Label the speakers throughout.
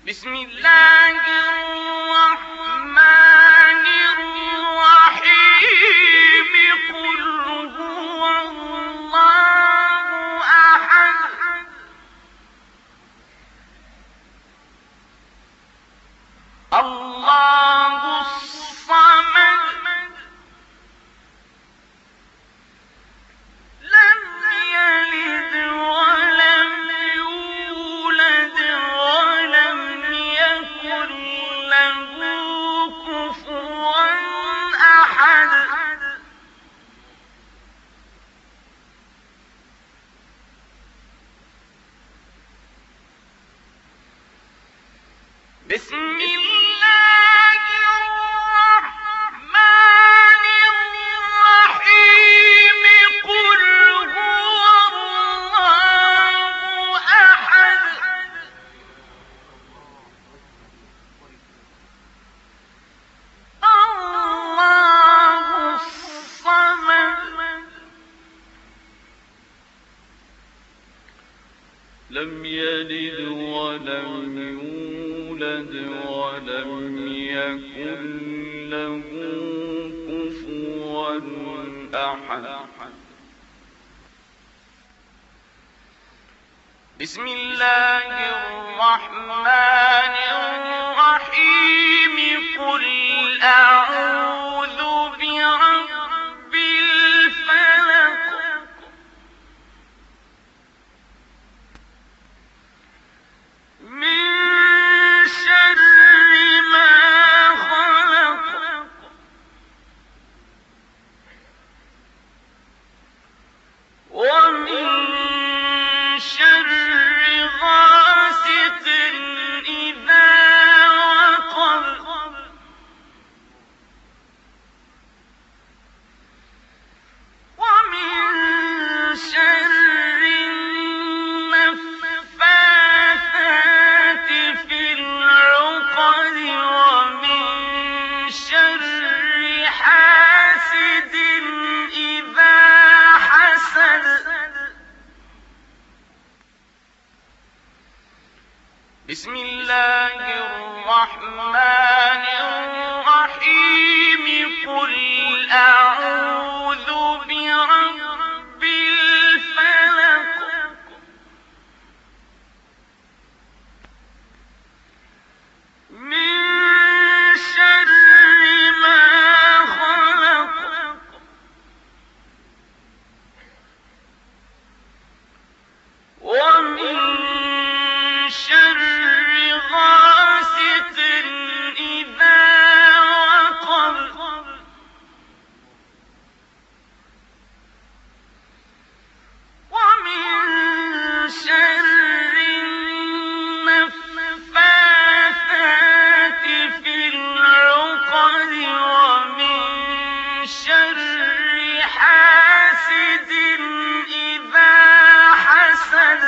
Speaker 1: بسم الله الرحمن الرحيم قل هو الله أحد الله الصمد لم يلد ولم يولد ولم يكن له كفوا أحد بسم الله الرحمن الرحيم قل هو الله أحد الله الصمد لم يلد ولم يولد ولم يكن له كفوا أحد بسم الله الرحمن الرحيم قل أعوذ برب الفلق من شر ما خلق ومن شر غاسق إذا وقب ومن شر النفاثات في العقد ومن شر حاسد إذا حسد بسم الله الرحمن الرحيم قل أعوذ برب الفلق من شر ما خلق ومن شر غاسق إذا وقب ومن شر النفاثات في العقد ومن شر حاسد إذا حسد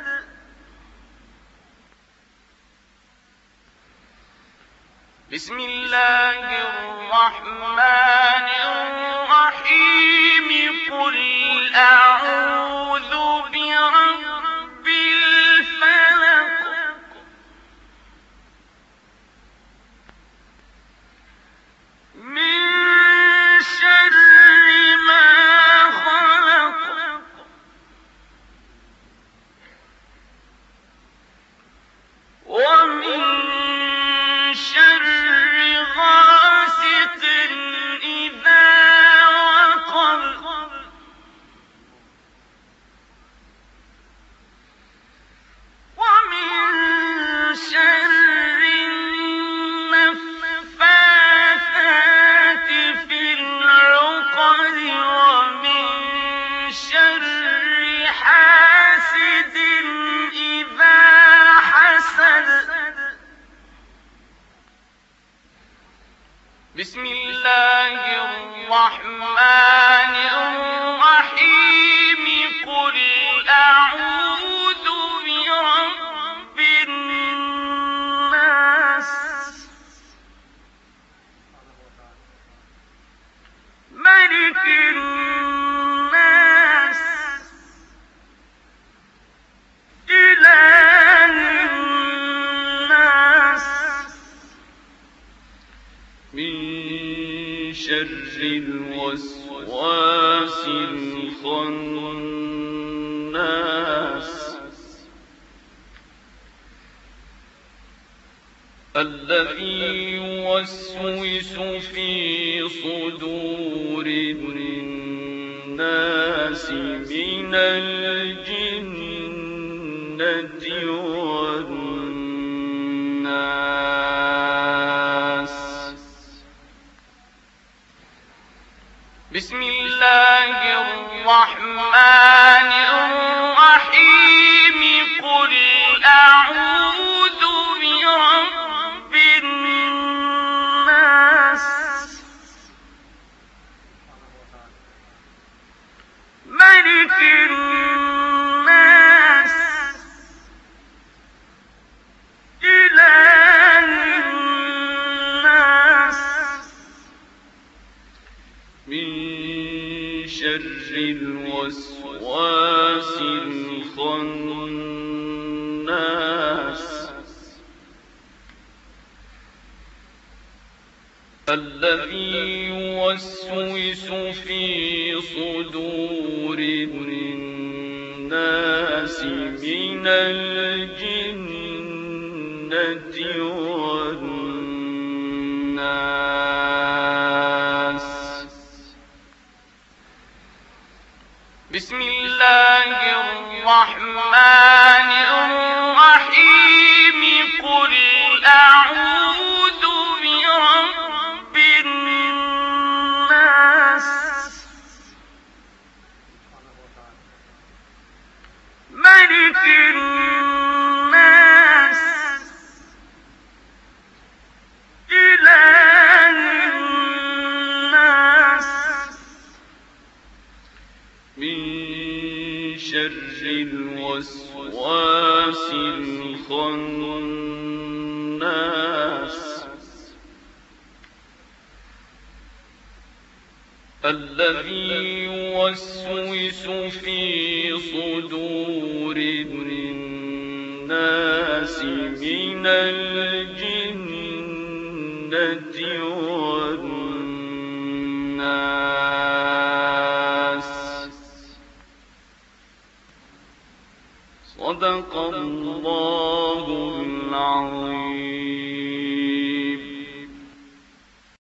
Speaker 1: بسم الله الرحمن الرحيم قل أعوذ برب الفلق من شر ما خلق ومن شر غاسق إذا وقب ومن شر النفاثات في العقد ومن شر حاسد إذا حسد بسم الله الرحمن الرحيم قل أعوذ برب الناس ملك الناس إله الناس الوسواس الخناس الذي يوسوس في صدور الناس من الجنة والناس. بسم الله الرحمن الرحيم. قل أعوذ برب الناس ملك الناس إله الناس من شر الوسواس الخناس الذي يوسوس في صدور الناس من الجنة والناس. بسم الله الرحمن الرحيم. قل أعوذ برب الناس ملك الناس إله الناس من شر الوسواس الخناس الذي يوسوس في صدور الناس من الجنة والناس. صدق الله العظيم.